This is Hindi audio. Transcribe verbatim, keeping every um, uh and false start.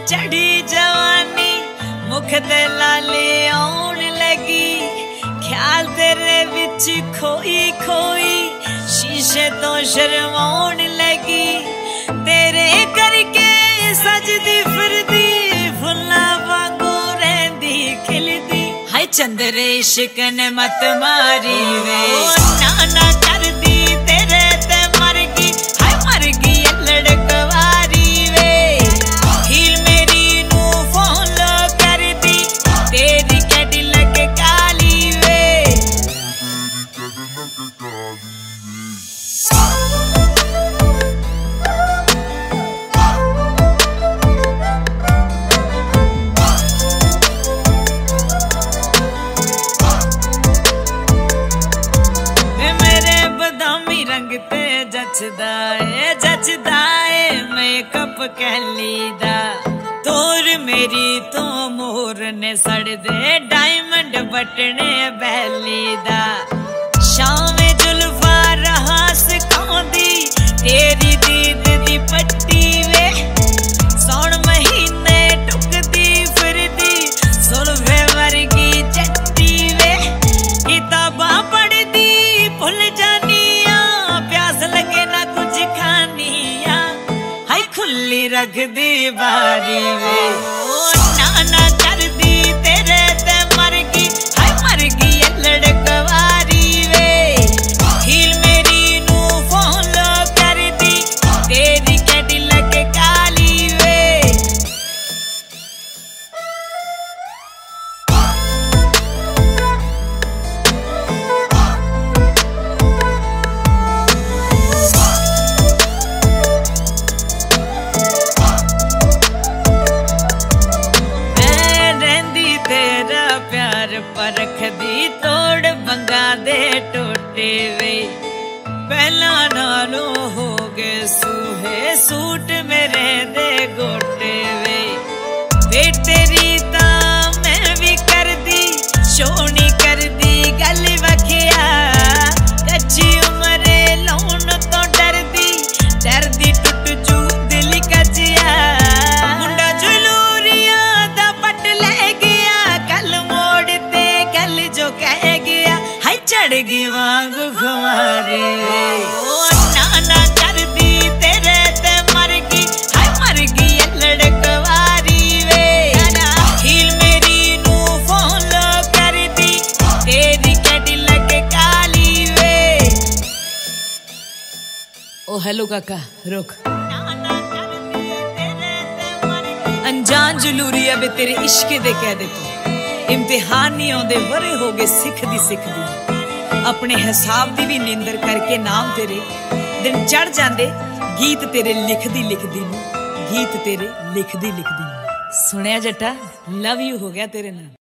चढ़ी जवानी मुख ते लाले आउन लगी, ख्याल तेरे विच खोई खोई शीशे तो शर्माउन लगी। तेरे करके सजदी फिरदी फुल्ला वांगू रहंदी खिलदी, हाय चंद्रे इश्क ने मत मारी वे ना ना करदी तेरे ते मर गई, हाय मर गई लड़कवारी वे। हील मेरी नू फॉलो कर दी तेरी कैडिलक काली वे। ते जचदा है जचदा है मेकअप कहली दा, तोर मेरी तो मोर ने सड़ दे डायमंड बटने बैली दा। शाम जुल्फा रहा सिखांदी तेरी दीद दी पट्टी वे, सौन महीने टुकदी फिरदी सुलभे वर्गी चट्टी वे। किताबां पढ़दी भुल जानी लगे ना कुछ खानिया, हाय खुली रख दी बारी वे ना ना कर दी तेरे ते मर गई, हाय मर गई लड़कवारी वे। हील मेरी नू फॉलो कर दी तेरी कैडिलक काली वे। परख दी तोड़ बंगा दे टोटे वे, पहला नालों हो गए सूहे सूट मेरे दे गोटे वे। तेरी ता मैं भी कर दी सोनी कर दी गल वखिया, कच्ची उम्रे लौन तो डर दी डर दी टुट जू दिल कचिया। मुंडा जुलूरिया दा पट ले गया कल मोड़ ते गल जो कह गया, हाय चढ़ गई वांगू खुमारी ना ना कर दी तेरे ते मर गई, हाय मर गई लड़कवारी वे। हील मेरी नू फॉलो कर दी तेरी कैडिलक काली वे। ओ हेलो काका रुक, अनजान जलूरी अब तेरे इश्क दे कह दे तू, इम्तिहान नहीं आउंदे वरे हो गए सिखदी सिखदी। अपने हिसाब दी भी निंदर करके नाम तेरे दिन चढ़ जांदे, गीत तेरे लिखदी लिखदी नू गीत तेरे लिखदी लिखदी नू। सुनिया जट्टा लव यू हो गया तेरे नाल।